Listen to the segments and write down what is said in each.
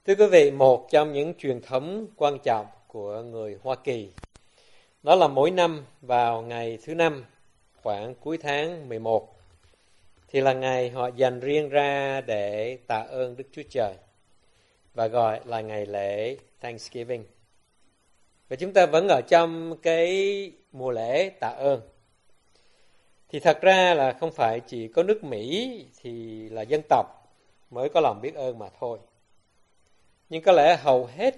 Thưa quý vị, một trong những truyền thống quan trọng của người Hoa Kỳ đó là mỗi năm vào ngày thứ Năm khoảng cuối tháng 11 thì là ngày họ dành riêng ra để tạ ơn Đức Chúa Trời và gọi là ngày lễ Thanksgiving. Và chúng ta vẫn ở trong cái mùa lễ tạ ơn. Thì thật ra là không phải chỉ có nước Mỹ thì là dân tộc mới có lòng biết ơn mà thôi. Nhưng có lẽ hầu hết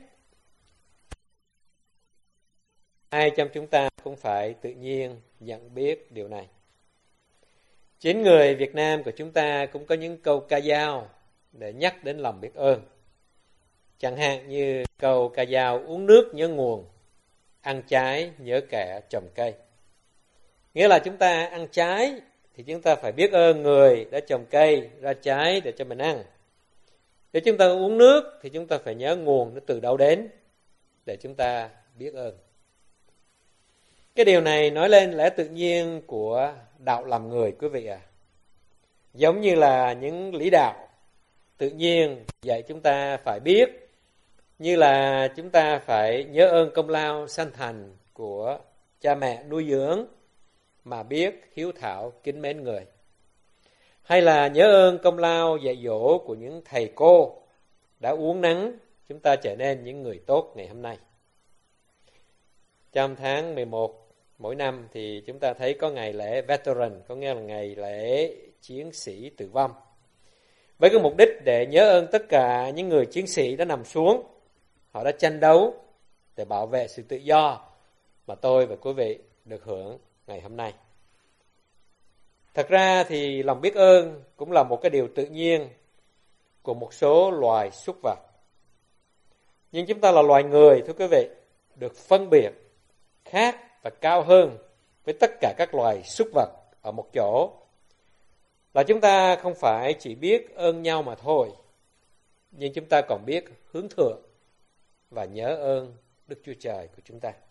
ai trong chúng ta cũng phải tự nhiên nhận biết điều này. Chính người Việt Nam của chúng ta cũng có những câu ca dao để nhắc đến lòng biết ơn. Chẳng hạn như câu ca dao uống nước nhớ nguồn, ăn trái nhớ kẻ trồng cây. Nghĩa là chúng ta ăn trái thì chúng ta phải biết ơn người đã trồng cây ra trái để cho mình ăn. Nếu chúng ta uống nước thì chúng ta phải nhớ nguồn nó từ đâu đến để chúng ta biết ơn. Cái điều này nói lên lẽ tự nhiên của đạo làm người quý vị ạ. Giống như là những lý đạo tự nhiên dạy chúng ta phải biết, như là chúng ta phải nhớ ơn công lao sanh thành của cha mẹ nuôi dưỡng mà biết hiếu thảo kính mến người. Hay là nhớ ơn công lao dạy dỗ của những thầy cô đã uốn nắn chúng ta trở nên những người tốt ngày hôm nay. Trong tháng 11 mỗi năm thì chúng ta thấy có ngày lễ Veteran, có nghĩa là ngày lễ chiến sĩ tử vong. Với cái mục đích để nhớ ơn tất cả những người chiến sĩ đã nằm xuống, họ đã tranh đấu để bảo vệ sự tự do mà tôi và quý vị được hưởng ngày hôm nay. Thật ra thì lòng biết ơn cũng là một cái điều tự nhiên của một số loài súc vật. Nhưng chúng ta là loài người, thưa quý vị, được phân biệt khác và cao hơn với tất cả các loài súc vật ở một chỗ là chúng ta không phải chỉ biết ơn nhau mà thôi, nhưng chúng ta còn biết hướng thượng và nhớ ơn Đức Chúa Trời của chúng ta.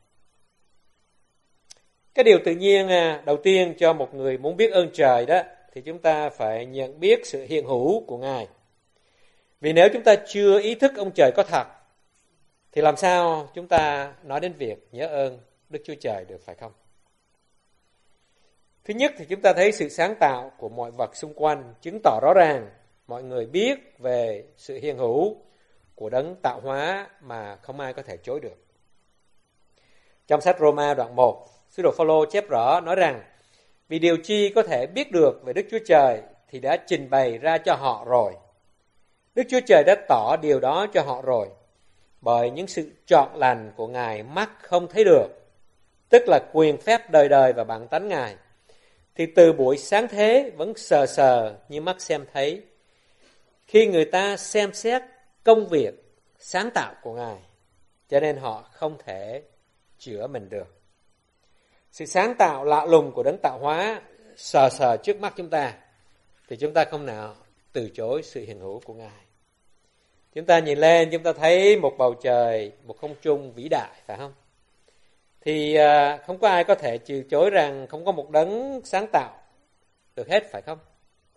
Cái điều tự nhiên đầu tiên cho một người muốn biết ơn trời đó thì chúng ta phải nhận biết sự hiện hữu của Ngài. Vì nếu chúng ta chưa ý thức ông trời có thật thì làm sao chúng ta nói đến việc nhớ ơn Đức Chúa Trời được, phải không? Thứ nhất thì chúng ta thấy sự sáng tạo của mọi vật xung quanh chứng tỏ rõ ràng mọi người biết về sự hiện hữu của đấng tạo hóa mà không ai có thể chối được. Trong sách Roma đoạn 1, sứ đồ Phao-lô chép rõ nói rằng vì điều chi có thể biết được về Đức Chúa Trời thì đã trình bày ra cho họ rồi. Đức Chúa Trời đã tỏ điều đó cho họ rồi, bởi những sự trọn lành của Ngài mắt không thấy được, tức là quyền phép đời đời và bản tánh Ngài, thì từ buổi sáng thế vẫn sờ sờ như mắt xem thấy, khi người ta xem xét công việc sáng tạo của Ngài, cho nên họ không thể chữa mình được. Sự sáng tạo lạ lùng của đấng tạo hóa sờ sờ trước mắt chúng ta thì chúng ta không nào từ chối sự hiện hữu của Ngài. Chúng ta nhìn lên, chúng ta thấy một bầu trời, một không trung vĩ đại, phải không? Thì không có ai có thể từ chối rằng không có một đấng sáng tạo được hết, phải không?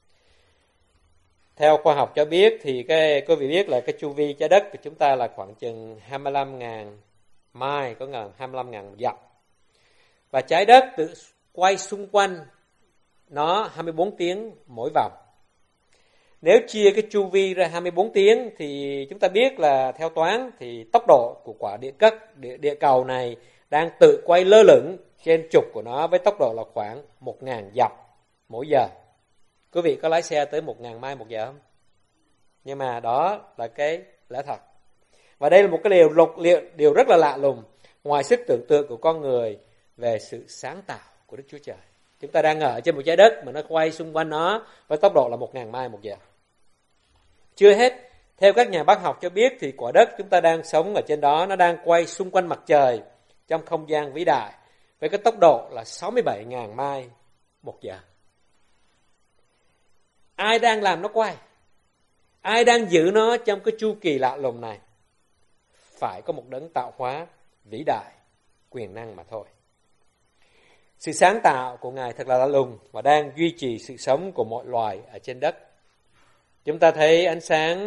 Theo khoa học cho biết thì quý vị biết là cái chu vi trái đất của chúng ta là khoảng chừng 25.000 mile, có nghĩa là 25.000 dặm. Và trái đất tự quay xung quanh nó 24 tiếng mỗi vòng. Nếu chia cái chu vi ra 24 tiếng thì chúng ta biết là theo toán thì tốc độ của quả địa cầu này đang tự quay lơ lửng trên trục của nó với tốc độ là khoảng 1.000 dặm mỗi giờ. Quý vị có lái xe tới 1.000 mile một giờ không? Nhưng mà đó là cái lẽ thật. Và đây là một cái điều rất là lạ lùng, ngoài sức tưởng tượng của con người về sự sáng tạo của Đức Chúa Trời. Chúng ta đang ở trên một trái đất mà nó quay xung quanh nó với tốc độ là 1.000 mile một giờ. Chưa hết, theo các nhà bác học cho biết thì quả đất chúng ta đang sống ở trên đó nó đang quay xung quanh mặt trời trong không gian vĩ đại với cái tốc độ là 67.000 mile một giờ. Ai đang làm nó quay? Ai đang giữ nó trong cái chu kỳ lạ lùng này? Phải có một đấng tạo hóa vĩ đại, quyền năng mà thôi. Sự sáng tạo của Ngài thật là lạ lùng và đang duy trì sự sống của mọi loài ở trên đất. Chúng ta thấy ánh sáng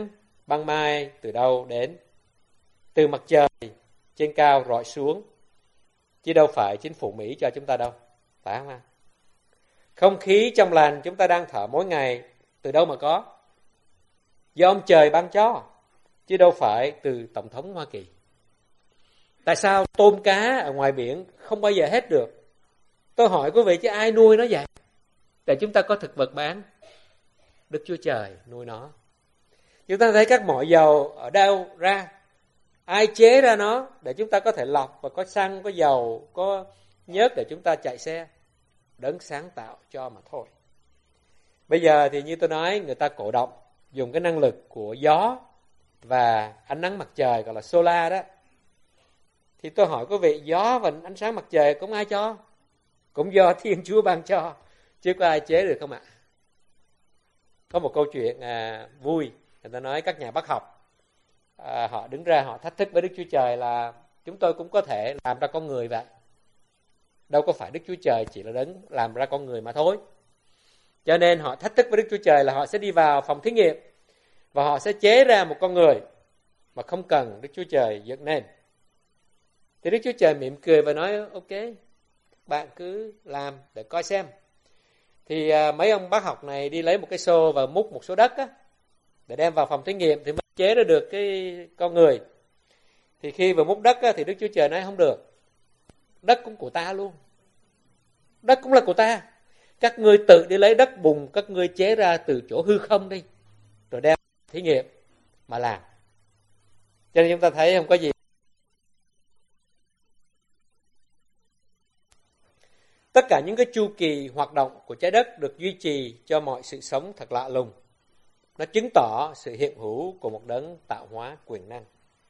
ban mai từ đâu đến? Từ mặt trời trên cao rọi xuống, chứ đâu phải chính phủ Mỹ cho chúng ta đâu, phải không ạ? Không khí trong lành chúng ta đang thở mỗi ngày từ đâu mà có? Do ông trời ban cho, chứ đâu phải từ Tổng thống Hoa Kỳ. Tại sao tôm cá ở ngoài biển không bao giờ hết được? Tôi hỏi quý vị, chứ ai nuôi nó vậy? Để chúng ta có thực vật bán. Đức Chúa Trời nuôi nó. Chúng ta thấy các mỏ dầu ở đâu ra? Ai chế ra nó để chúng ta có thể lọc và có xăng, có dầu, có nhớt để chúng ta chạy xe? Đấng sáng tạo cho mà thôi. Bây giờ thì như tôi nói, người ta cổ động dùng cái năng lực của gió và ánh nắng mặt trời, gọi là solar đó. Thì tôi hỏi quý vị, gió và ánh sáng mặt trời cũng ai cho? Cũng do Thiên Chúa ban cho, chứ có ai chế được không ạ? Có một câu chuyện vui, người ta nói các nhà bác học họ đứng ra họ thách thức với Đức Chúa Trời là chúng tôi cũng có thể làm ra con người vậy. Đâu có phải Đức Chúa Trời chỉ là đấng làm ra con người mà thôi. Cho nên họ thách thức với Đức Chúa Trời là họ sẽ đi vào phòng thí nghiệm và họ sẽ chế ra một con người mà không cần Đức Chúa Trời dựng nên. Thì Đức Chúa Trời mỉm cười và nói ok, bạn cứ làm để coi xem. Thì mấy ông bác học này đi lấy một cái xô và múc một số đất á, để đem vào phòng thí nghiệm thì mới chế ra được cái con người. Thì khi vừa múc đất á, thì Đức Chúa Trời nói không được. Đất cũng của ta luôn. Đất cũng là của ta. Các ngươi tự đi lấy đất bùn, các ngươi chế ra từ chỗ hư không đi, rồi đem thí nghiệm mà làm. Cho nên chúng ta thấy không có gì. Tất cả những cái chu kỳ hoạt động của trái đất được duy trì cho mọi sự sống thật lạ lùng. Nó chứng tỏ sự hiện hữu của một đấng tạo hóa quyền năng.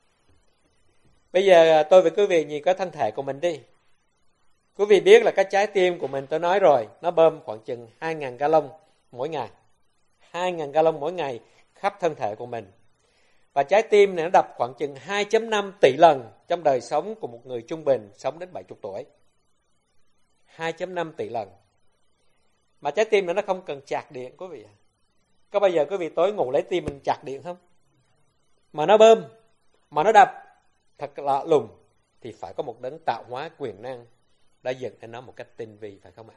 Bây giờ tôi với quý vị nhìn cái thân thể của mình đi. Quý vị biết là cái trái tim của mình, tôi nói rồi, nó bơm khoảng chừng 2.000 gallon mỗi ngày. 2.000 gallon mỗi ngày khắp thân thể của mình. Và trái tim này nó đập khoảng chừng 2.5 tỷ lần trong đời sống của một người trung bình sống đến 70 tuổi. 2.5 tỷ lần. Mà trái tim này nó không cần chạc điện quý vị. Có bao giờ quý vị tối ngủ lấy tim mình chạc điện không? Mà nó bơm, mà nó đập thật lạ lùng, thì phải có một đấng tạo hóa quyền năng đã dựng nên nó một cách tinh vi, phải không ạ?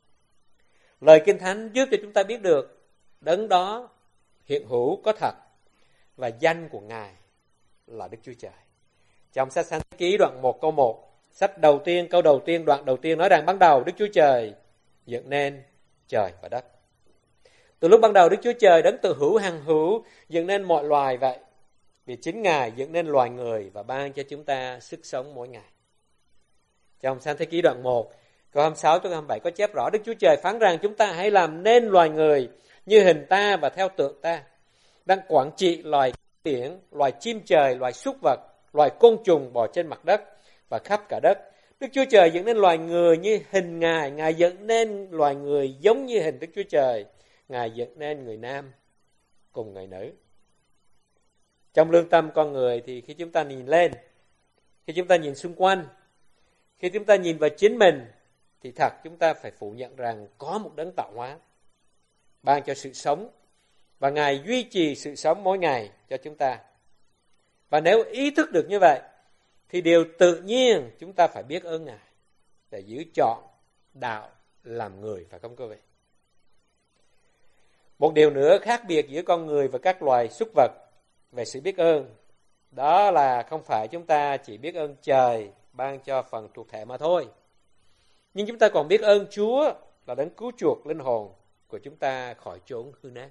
Lời Kinh Thánh giúp cho chúng ta biết được đấng đó hiện hữu có thật, và danh của Ngài là Đức Chúa Trời. Trong sách Sáng Thế Ký đoạn 1 câu 1, sách đầu tiên, câu đầu tiên, đoạn đầu tiên nói rằng ban đầu Đức Chúa Trời dựng nên trời và đất. Từ lúc ban đầu Đức Chúa Trời đấng tự hữu hằng hữu dựng nên mọi loài vậy. Vì chính Ngài dựng nên loài người và ban cho chúng ta sức sống mỗi ngày. Trong Sáng Thế Ký đoạn 1, câu 26 tới 27 có chép rõ Đức Chúa Trời phán rằng chúng ta hãy làm nên loài người như hình ta và theo tượng ta, đang quản trị loài biển, loài chim trời, loài súc vật, loài côn trùng bò trên mặt đất và khắp cả đất. Đức Chúa Trời dựng nên loài người như hình Ngài, Ngài dựng nên loài người giống như hình Đức Chúa Trời, Ngài dựng nên người nam cùng người nữ. Trong lương tâm con người thì khi chúng ta nhìn lên, khi chúng ta nhìn xung quanh, khi chúng ta nhìn vào chính mình, thì thật chúng ta phải phủ nhận rằng có một đấng tạo hóa ban cho sự sống, và Ngài duy trì sự sống mỗi ngày cho chúng ta. Và nếu ý thức được như vậy, thì điều tự nhiên chúng ta phải biết ơn Ngài để giữ chọn đạo làm người, phải không quý vị? Một điều nữa khác biệt giữa con người và các loài súc vật về sự biết ơn, đó là không phải chúng ta chỉ biết ơn trời ban cho phần thuộc thể mà thôi, nhưng chúng ta còn biết ơn Chúa là đấng cứu chuộc linh hồn của chúng ta khỏi chốn hư nát.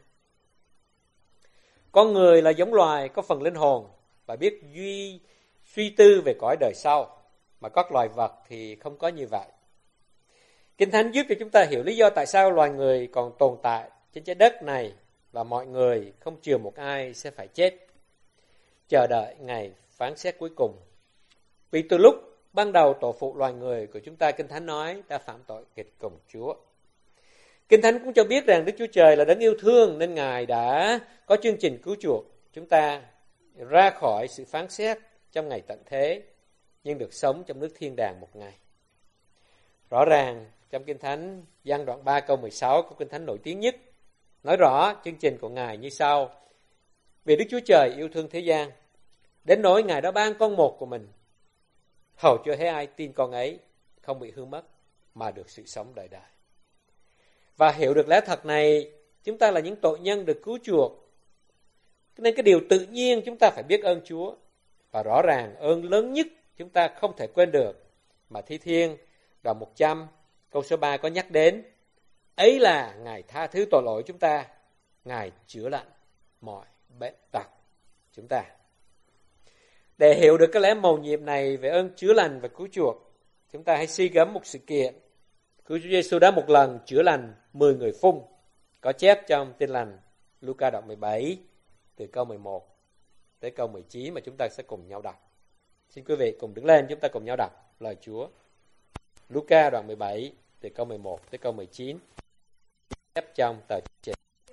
Con người là giống loài có phần linh hồn và biết suy tư về cõi đời sau, mà các loài vật thì không có như vậy. Kinh Thánh giúp cho chúng ta hiểu lý do tại sao loài người còn tồn tại trên trái đất này, và mọi người không chừa một ai sẽ phải chết, chờ đợi ngày phán xét cuối cùng. Vì từ lúc ban đầu tổ phụ loài người của chúng ta, Kinh Thánh nói, đã phạm tội nghịch cùng Chúa. Kinh Thánh cũng cho biết rằng Đức Chúa Trời là đấng yêu thương, nên Ngài đã có chương trình cứu chuộc chúng ta ra khỏi sự phán xét trong ngày tận thế, nhưng được sống trong nước thiên đàng một ngày. Rõ ràng trong Kinh Thánh, Giăng đoạn 3 câu 16 của Kinh Thánh nổi tiếng nhất, nói rõ chương trình của Ngài như sau: Vì Đức Chúa Trời yêu thương thế gian, đến nỗi Ngài đã ban con một của mình, hầu cho hết ai tin con ấy không bị hư mất, mà được sự sống đời đời. Và hiểu được lẽ thật này, chúng ta là những tội nhân được cứu chuộc. Nên cái điều tự nhiên chúng ta phải biết ơn Chúa. Và rõ ràng ơn lớn nhất chúng ta không thể quên được, mà Thi Thiên đoạn 100 câu số 3 có nhắc đến. Ấy là Ngài tha thứ tội lỗi chúng ta, Ngài chữa lành mọi bệnh tật chúng ta. Để hiểu được cái lẽ mầu nhiệm này về ơn chữa lành và cứu chuộc, chúng ta hãy suy gẫm một sự kiện. Chúa Giêsu đã một lần chữa lành 10 người phung, có chép trong Tin lành Luca đoạn 17 từ câu 11 tới câu 19 mà chúng ta sẽ cùng nhau đọc. Xin quý vị cùng đứng lên, chúng ta cùng nhau đọc lời Chúa. Luca đoạn 17 từ câu 11 tới câu 19, chép trong tờ trình.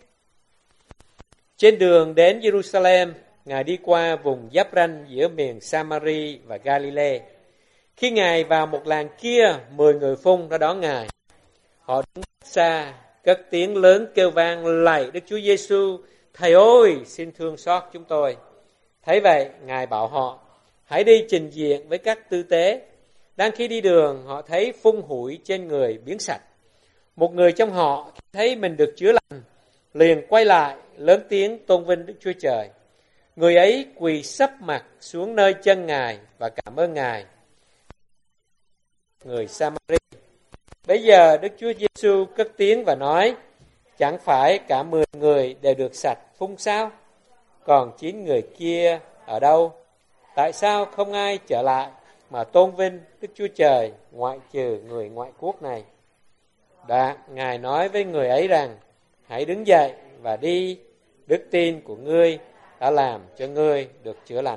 Trên đường đến Jerusalem, Ngài đi qua vùng giáp ranh giữa miền Samari và Galilee. Khi Ngài vào một làng kia, 10 người phung đã đón Ngài. Họ đứng xa, cất tiếng lớn kêu vang lạy Đức Chúa Giêsu: Thầy ơi, xin thương xót chúng tôi. Thấy vậy, Ngài bảo họ: hãy đi trình diện với các tư tế. Đang khi đi đường, họ thấy phung hủi trên người biến sạch. Một người trong họ thấy mình được chữa lành, liền quay lại lớn tiếng tôn vinh Đức Chúa Trời. Người ấy quỳ sấp mặt xuống nơi chân Ngài và cảm ơn Ngài. Người Samari. Bây giờ Đức Chúa Giêsu cất tiếng và nói: chẳng phải cả 10 người đều được sạch phung sao? Còn 9 người kia ở đâu? Tại sao không ai trở lại mà tôn vinh Đức Chúa Trời ngoại trừ người ngoại quốc này? Ngài nói với người ấy rằng: hãy đứng dậy và đi, đức tin của ngươi đã làm cho ngươi được chữa lành.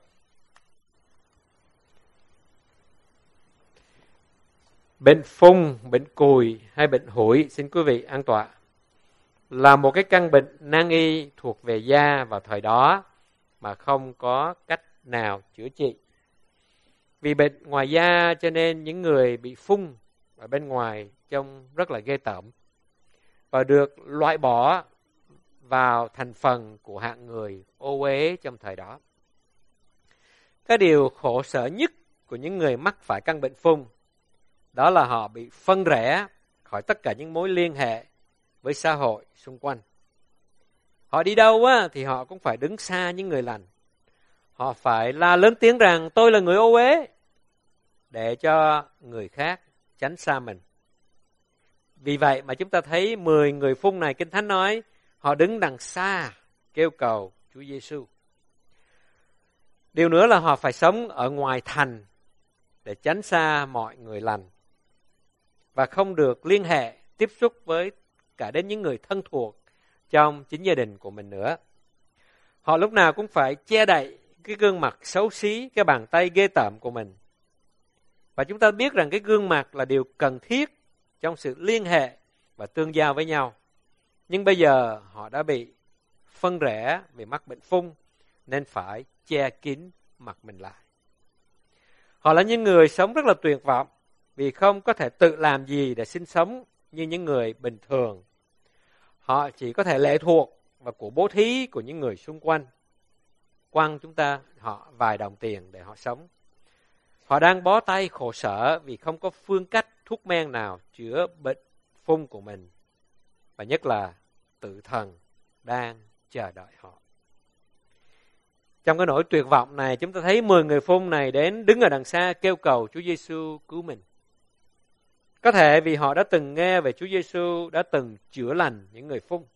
Bệnh phung, bệnh cùi hay bệnh hủi, xin quý vị an tọa, là một cái căn bệnh nan y thuộc về da vào thời đó mà không có cách nào chữa trị. Vì bệnh ngoài da cho nên những người bị phung ở bên ngoài trông rất là ghê tởm và được loại bỏ vào thành phần của hạng người ô uế trong thời đó. Cái điều khổ sở nhất của những người mắc phải căn bệnh phung đó là họ bị phân rẽ khỏi tất cả những mối liên hệ với xã hội xung quanh. Họ đi đâu á thì họ cũng phải đứng xa những người lành. Họ phải la lớn tiếng rằng tôi là người ô uế, để cho người khác tránh xa mình. Vì vậy mà chúng ta thấy 10 người phung này, Kinh Thánh nói họ đứng đằng xa kêu cầu Chúa Giêsu. Điều nữa là họ phải sống ở ngoài thành để tránh xa mọi người lành và không được liên hệ, tiếp xúc với cả đến những người thân thuộc trong chính gia đình của mình nữa. Họ lúc nào cũng phải che đậy cái gương mặt xấu xí, cái bàn tay ghê tởm của mình. Và chúng ta biết rằng cái gương mặt là điều cần thiết trong sự liên hệ và tương giao với nhau. Nhưng bây giờ họ đã bị phân rẽ vì mắc bệnh phung nên phải che kín mặt mình lại. Họ là những người sống rất là tuyệt vọng vì không có thể tự làm gì để sinh sống như những người bình thường. Họ chỉ có thể lệ thuộc vào của bố thí của những người xung quanh, quăng họ vài đồng tiền để họ sống. Họ đang bó tay khổ sở vì không có phương cách thuốc men nào chữa bệnh phung của mình. Và nhất là tử thần đang chờ đợi họ. Trong cái nỗi tuyệt vọng này, chúng ta thấy 10 người phung này đến đứng ở đằng xa kêu cầu Chúa Giêsu cứu mình. Có thể vì họ đã từng nghe về Chúa Giêsu đã từng chữa lành những người phung.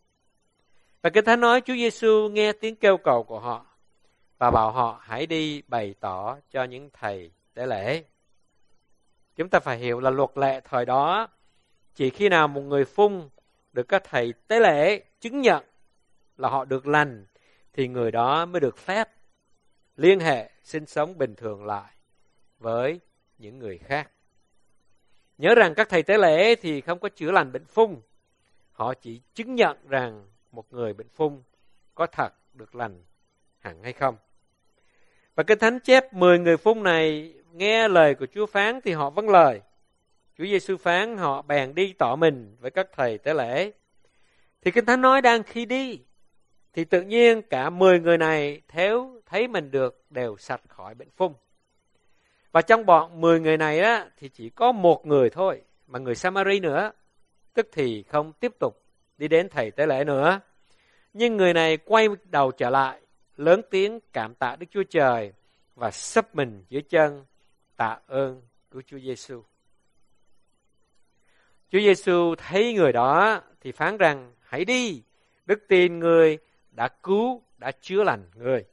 Và Kinh Thánh nói Chúa Giêsu nghe tiếng kêu cầu của họ và bảo họ hãy đi bày tỏ cho những thầy tế lễ. Chúng ta phải hiểu là luật lệ thời đó, chỉ khi nào một người phung được các thầy tế lễ chứng nhận là họ được lành thì người đó mới được phép liên hệ sinh sống bình thường lại với những người khác. Nhớ rằng các thầy tế lễ thì không có chữa lành bệnh phung, họ chỉ chứng nhận rằng một người bệnh phung có thật được lành hẳn hay không. Và Kinh Thánh chép 10 người phung này nghe lời của Chúa phán thì họ vâng lời. Chúa Giêsu phán họ bèn đi tỏ mình với các thầy tế lễ. Thì Kinh Thánh nói đang khi đi thì tự nhiên cả 10 người này thấy mình được đều sạch khỏi bệnh phung. Và trong bọn 10 người này á, thì chỉ có một người thôi, mà người Samari nữa, tức thì không tiếp tục đi đến thầy tế lễ nữa. Nhưng người này quay đầu trở lại, lớn tiếng cảm tạ Đức Chúa Trời và sấp mình dưới chân tạ ơn của Chúa Giêsu. Chúa Giêsu thấy người đó thì phán rằng: hãy đi, đức tin người đã chữa lành người.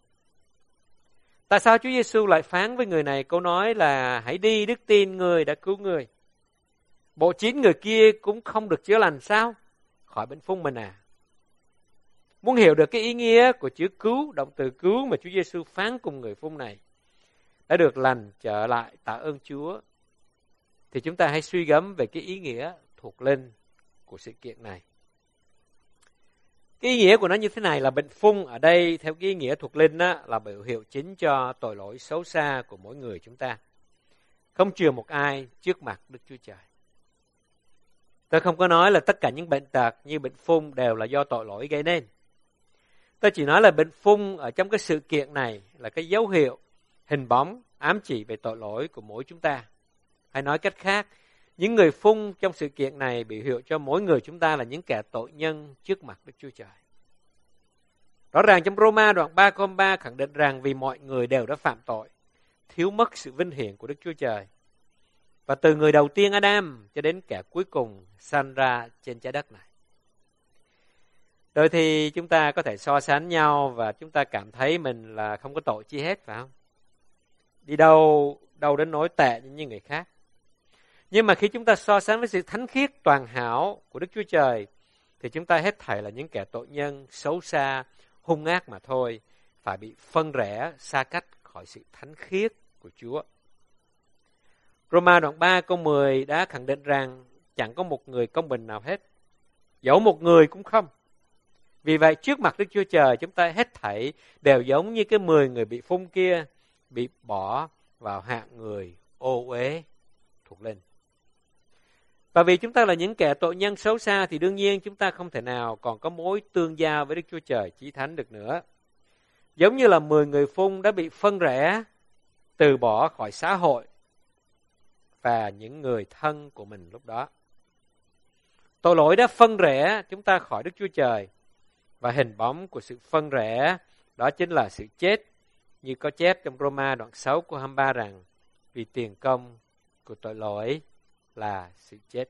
Tại sao Chúa Giêsu lại phán với người này câu nói là hãy đi, đức tin người đã cứu người? Bộ 9 người kia cũng không được chữa lành sao? Khỏi bệnh phung mình à? Muốn hiểu được cái ý nghĩa của chữ cứu, động từ cứu mà Chúa Giêsu phán cùng người phung này đã được lành trở lại tạ ơn Chúa, thì chúng ta hãy suy gẫm về cái ý nghĩa thuộc linh của sự kiện này. Cái ý nghĩa của nó như thế này là bệnh phung ở đây theo cái ý nghĩa thuộc linh á, là biểu hiệu chính cho tội lỗi xấu xa của mỗi người chúng ta. Không chừa một ai trước mặt Đức Chúa Trời. Tôi không có nói là tất cả những bệnh tật như bệnh phung đều là do tội lỗi gây nên. Tôi chỉ nói là bệnh phung ở trong cái sự kiện này là cái dấu hiệu, hình bóng, ám chỉ về tội lỗi của mỗi chúng ta. Hay nói cách khác, những người phung trong sự kiện này biểu hiệu cho mỗi người chúng ta là những kẻ tội nhân trước mặt Đức Chúa Trời. Rõ ràng trong Roma đoạn 3 câu 3 khẳng định rằng vì mọi người đều đã phạm tội, thiếu mất sự vinh hiển của Đức Chúa Trời. Và từ người đầu tiên Adam cho đến kẻ cuối cùng sanh ra trên trái đất này. Đôi thì chúng ta có thể so sánh nhau và chúng ta cảm thấy mình là không có tội chi hết, phải không? Đi đâu đến nỗi tệ như người khác. Nhưng mà khi chúng ta so sánh với sự thánh khiết toàn hảo của Đức Chúa Trời, thì chúng ta hết thảy là những kẻ tội nhân, xấu xa, hung ác mà thôi, phải bị phân rẽ, xa cách khỏi sự thánh khiết của Chúa. Roma đoạn 3 câu 10 đã khẳng định rằng chẳng có một người công bình nào hết, dẫu một người cũng không. Vì vậy trước mặt Đức Chúa Trời chúng ta hết thảy đều giống như cái 10 người bị phung kia, bị bỏ vào hạng người ô uế thuộc linh. Và vì chúng ta là những kẻ tội nhân xấu xa thì đương nhiên chúng ta không thể nào còn có mối tương giao với Đức Chúa Trời chí thánh được nữa. Giống như là 10 người phung đã bị phân rẽ, từ bỏ khỏi xã hội và những người thân của mình lúc đó. Tội lỗi đã phân rẽ chúng ta khỏi Đức Chúa Trời, và hình bóng của sự phân rẽ đó chính là sự chết, như có chép trong Roma đoạn 6 câu 23 rằng vì tiền công của tội lỗi là sự chết.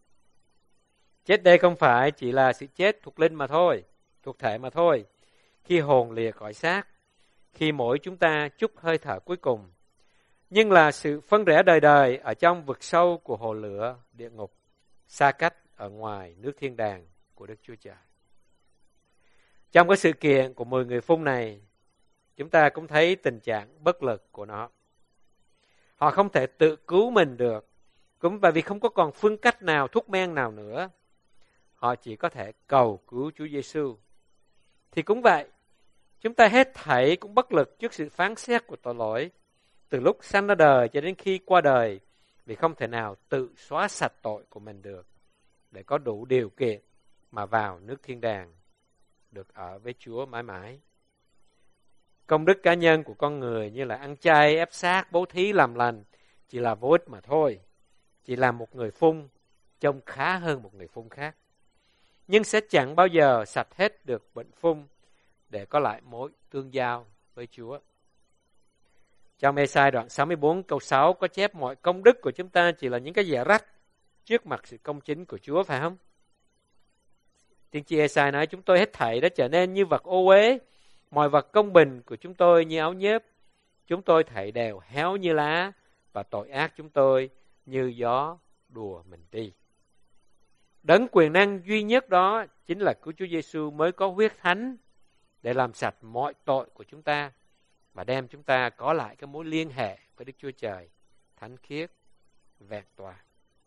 Chết đây không phải chỉ là sự chết thuộc linh mà thôi, thuộc thể mà thôi. Khi hồn lìa khỏi xác, khi mỗi chúng ta trút hơi thở cuối cùng, nhưng là sự phân rẽ đời đời ở trong vực sâu của hồ lửa địa ngục, xa cách ở ngoài nước thiên đàng của Đức Chúa Trời. Trong cái sự kiện của 10 người phung này, chúng ta cũng thấy tình trạng bất lực của nó. Họ không thể tự cứu mình được, cũng bởi vì không có còn phương cách nào, thuốc men nào nữa. Họ chỉ có thể cầu cứu Chúa Giêsu. Thì cũng vậy, chúng ta hết thảy cũng bất lực trước sự phán xét của tội lỗi, từ lúc sanh ra đời cho đến khi qua đời, vì không thể nào tự xóa sạch tội của mình được, để có đủ điều kiện mà vào nước thiên đàng, được ở với Chúa mãi mãi. Công đức cá nhân của con người như là ăn chay, ép xác, bố thí, làm lành chỉ là vô ích mà thôi. Chỉ làm một người phung trông khá hơn một người phung khác, nhưng sẽ chẳng bao giờ sạch hết được bệnh phung để có lại mối tương giao với Chúa. Trong Ê-sai đoạn 64 câu 6 có chép mọi công đức của chúng ta chỉ là những cái dẻ rách trước mặt sự công chính của Chúa, phải không? Tiên tri Ê-sai nói chúng tôi hết thảy đã trở nên như vật ô uế, mọi vật công bình của chúng tôi như áo nhớp, chúng tôi thảy đều héo như lá, và tội ác chúng tôi như gió đùa mình đi. Đấng quyền năng duy nhất đó chính là cứu Chúa Giêsu mới có huyết thánh để làm sạch mọi tội của chúng ta và đem chúng ta có lại cái mối liên hệ với Đức Chúa Trời thánh khiết, vẹn toàn.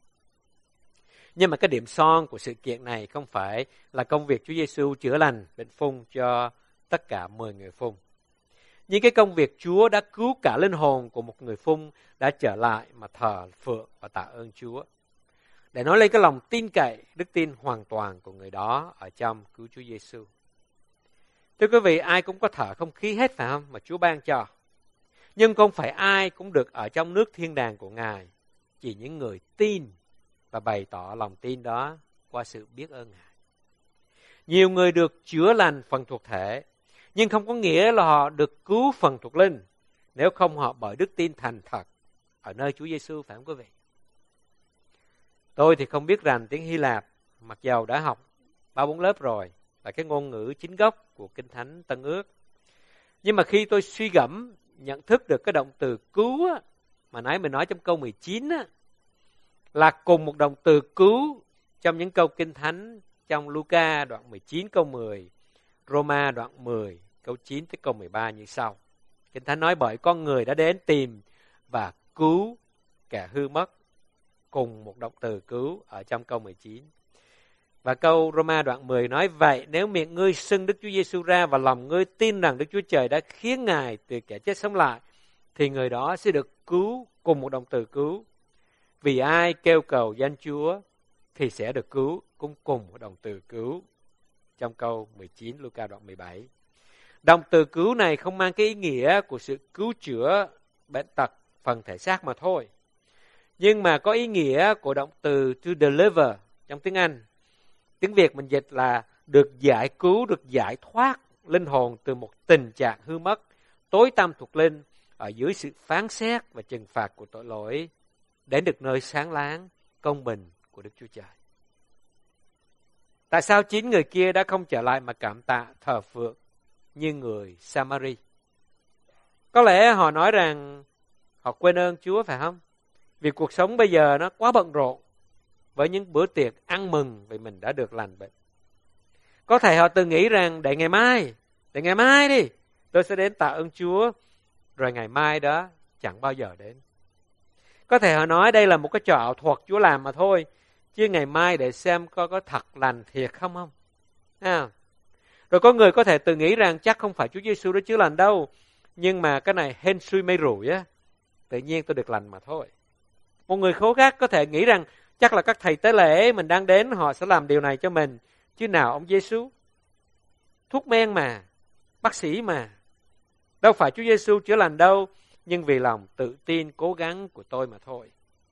Nhưng mà cái điểm son của sự kiện này không phải là công việc Chúa Giêsu chữa lành bệnh phung cho tất cả 10 người phung. Nhưng cái công việc Chúa đã cứu cả linh hồn của một người phung đã trở lại mà thờ phượng và tạ ơn Chúa, để nói lên cái lòng tin cậy, đức tin hoàn toàn của người đó ở trong cứu Chúa Giêsu. Thưa quý vị, ai cũng có thở không khí hết phải không? Mà Chúa ban cho. Nhưng không phải ai cũng được ở trong nước thiên đàng của Ngài. Chỉ những người tin và bày tỏ lòng tin đó qua sự biết ơn Ngài. Nhiều người được chữa lành phần thuộc thể, nhưng không có nghĩa là họ được cứu phần thuộc linh. Nếu không họ bởi đức tin thành thật ở nơi Chúa Giêsu, phải không quý vị? Tôi thì không biết rành tiếng Hy Lạp, mặc dầu đã học 3-4 lớp rồi, là cái ngôn ngữ chính gốc của Kinh Thánh Tân Ước. Nhưng mà khi tôi suy gẫm, nhận thức được cái động từ cứu á, mà nãy mình nói trong câu 19 á, là cùng một động từ cứu trong những câu Kinh Thánh trong Luca đoạn 19 câu 10, Roma đoạn 10 câu 9 tới câu 13 như sau. Kinh Thánh nói bởi con người đã đến tìm và cứu kẻ hư mất, cùng một động từ cứu ở trong câu 19. Và câu Roma đoạn 10 nói vậy nếu miệng ngươi xưng Đức Chúa Giêsu ra và lòng ngươi tin rằng Đức Chúa Trời đã khiến Ngài từ kẻ chết sống lại, thì người đó sẽ được cứu, cùng một động từ cứu. Vì ai kêu cầu danh Chúa thì sẽ được cứu, cũng cùng một động từ cứu trong câu 19 Luca đoạn 17. Động từ cứu này không mang cái ý nghĩa của sự cứu chữa bệnh tật phần thể xác mà thôi, nhưng mà có ý nghĩa của động từ to deliver trong tiếng Anh. Tiếng Việt mình dịch là được giải cứu, được giải thoát linh hồn từ một tình trạng hư mất, tối tăm thuộc linh, ở dưới sự phán xét và trừng phạt của tội lỗi, đến được nơi sáng láng, công bình của Đức Chúa Trời. Tại sao 9 người kia đã không trở lại mà cảm tạ thờ phượng như người Samari? Có lẽ họ nói rằng họ quên ơn Chúa, phải không? Vì cuộc sống bây giờ nó quá bận rộn với những bữa tiệc ăn mừng vì mình đã được lành bệnh. Có thể họ từng nghĩ rằng để ngày mai đi, tôi sẽ đến tạ ơn Chúa, rồi ngày mai đó chẳng bao giờ đến. Có thể họ nói đây là một cái trò ảo thuật Chúa làm mà thôi, chứ ngày mai để xem coi có thật lành thiệt không. Rồi có người có thể tự nghĩ rằng chắc không phải Chúa Giêsu đó chữa lành đâu, nhưng mà cái này hên xui mây rủi á, tự nhiên tôi được lành mà thôi. Một người khố khác có thể nghĩ rằng chắc là các thầy tế lễ mình đang đến họ sẽ làm điều này cho mình, chứ nào ông Giêsu. Thuốc men mà, bác sĩ mà. Đâu phải Chúa Giêsu chữa lành đâu, nhưng vì lòng tự tin cố gắng của tôi mà thôi.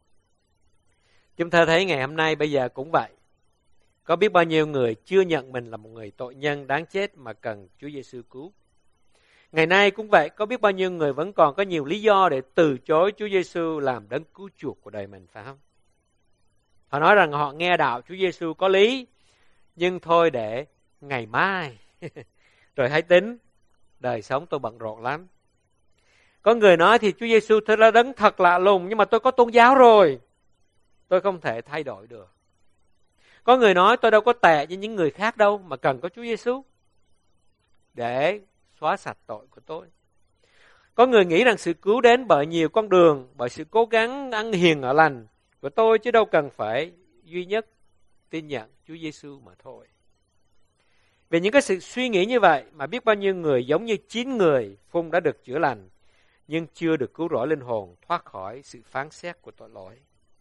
Chúng ta thấy ngày hôm nay bây giờ cũng vậy. Có biết bao nhiêu người chưa nhận mình là một người tội nhân đáng chết mà cần Chúa Giêsu cứu. Ngày nay cũng vậy, có biết bao nhiêu người vẫn còn có nhiều lý do để từ chối Chúa Giêsu làm đấng cứu chuộc của đời mình, phải không? Họ nói rằng họ nghe đạo Chúa Giêsu có lý, nhưng thôi để ngày mai rồi hãy tính, đời sống tôi bận rộn lắm. Có người nói thì Chúa Giêsu thật là đấng thật lạ lùng, nhưng mà tôi có tôn giáo rồi, tôi không thể thay đổi được. Có người nói tôi đâu có tệ như những người khác đâu mà cần có Chúa Giêsu để xóa sạch tội của tôi. Có người nghĩ rằng sự cứu đến bởi nhiều con đường, bởi sự cố gắng ăn hiền ở lành của tôi, chứ đâu cần phải duy nhất tin nhận Chúa Giêsu mà thôi. Vì những cái sự suy nghĩ như vậy mà biết bao nhiêu người giống như 9 người Phun đã được chữa lành, nhưng chưa được cứu rỗi linh hồn thoát khỏi sự phán xét của tội lỗi.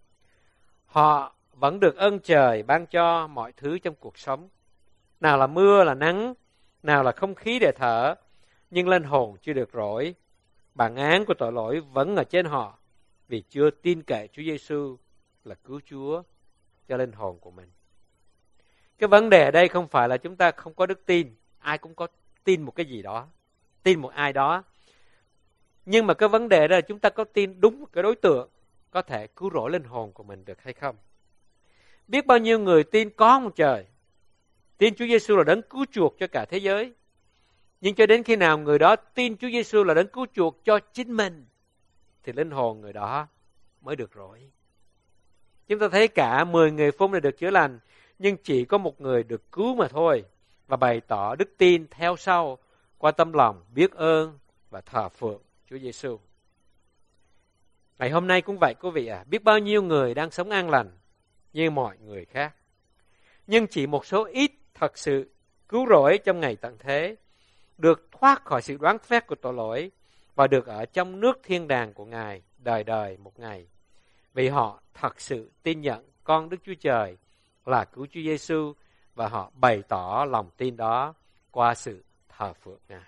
Họ vẫn được ơn trời ban cho mọi thứ trong cuộc sống. Nào là mưa là nắng, nào là không khí để thở, nhưng linh hồn chưa được rỗi. Bản án của tội lỗi vẫn ở trên họ vì chưa tin cậy Chúa Giêsu là cứu Chúa cho linh hồn của mình. Cái vấn đề ở đây không phải là chúng ta không có đức tin. Ai cũng có tin một cái gì đó, tin một ai đó. Nhưng mà cái vấn đề đó là chúng ta có tin đúng một cái đối tượng có thể cứu rỗi linh hồn của mình được hay không. Biết bao nhiêu người tin có ông trời, tin Chúa Giêsu là đấng cứu chuộc cho cả thế giới. Nhưng cho đến khi nào người đó tin Chúa Giêsu là đấng cứu chuộc cho chính mình, thì linh hồn người đó mới được rỗi. Chúng ta thấy cả 10 người Phun này được chữa lành, nhưng chỉ có một người được cứu mà thôi, và bày tỏ đức tin theo sau qua tâm lòng biết ơn và thờ phượng Chúa Giêsu. Ngày hôm nay cũng vậy quý vị ạ, biết bao nhiêu người đang sống an lành như mọi người khác, nhưng chỉ một số ít thật sự cứu rỗi trong ngày tận thế, được thoát khỏi sự đoán phét của tội lỗi và được ở trong nước thiên đàng của Ngài đời đời một ngày, vì họ thật sự tin nhận con Đức Chúa Trời là cứu Chúa Giêsu, và họ bày tỏ lòng tin đó qua sự thờ phượng Ngài.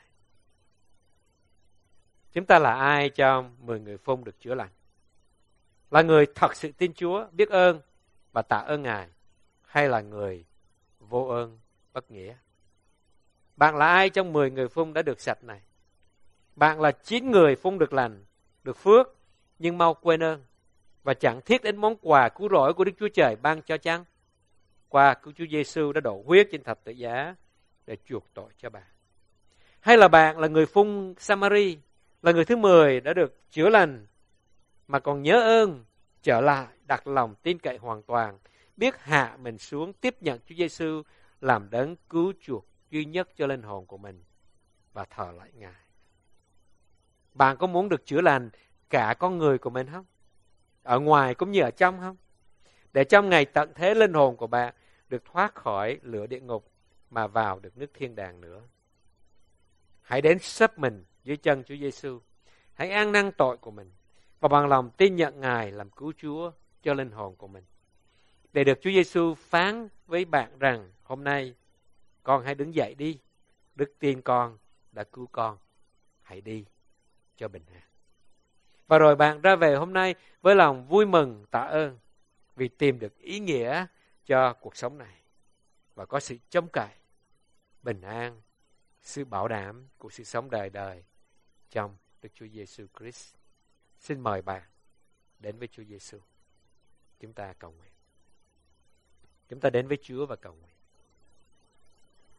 Chúng ta là ai trong 10 người phun được chữa lành? Là người thật sự tin Chúa, biết ơn và tạ ơn Ngài, hay là người vô ơn, bất nghĩa? Bạn là ai trong 10 người phun đã được sạch này? Bạn là 9 người phun được lành, được phước, nhưng mau quên ơn và chẳng thiết đến món quà cứu rỗi của Đức Chúa Trời ban cho chăng? Qua cứu Chúa Giêsu đã đổ huyết trên thập tự giá để chuộc tội cho bạn. Hay là bạn là người phun Samari, là người thứ 10 đã được chữa lành, mà còn nhớ ơn, trở lại, đặt lòng tin cậy hoàn toàn, biết hạ mình xuống, tiếp nhận Chúa Giêsu làm đấng cứu chuộc duy nhất cho linh hồn của mình và thờ lại Ngài. Bạn có muốn được chữa lành cả con người của mình không? Ở ngoài cũng như ở trong không? Để trong ngày tận thế linh hồn của bạn được thoát khỏi lửa địa ngục mà vào được nước thiên đàng nữa. Hãy đến xấp mình dưới chân Chúa Giêsu. Hãy ăn năn tội của mình và bằng lòng tin nhận Ngài làm cứu Chúa cho linh hồn của mình. Để được Chúa Giêsu phán với bạn rằng hôm nay con hãy đứng dậy đi. Đức tin con đã cứu con. Hãy đi cho bình an. Và rồi bạn ra về hôm nay với lòng vui mừng tạ ơn vì tìm được ý nghĩa cho cuộc sống này và có sự trông cậy, bình an, sự bảo đảm của sự sống đời đời trong Đức Chúa Giêsu Christ. Xin mời bạn đến với Chúa Giêsu. Chúng ta cầu nguyện. Chúng ta đến với Chúa và cầu nguyện.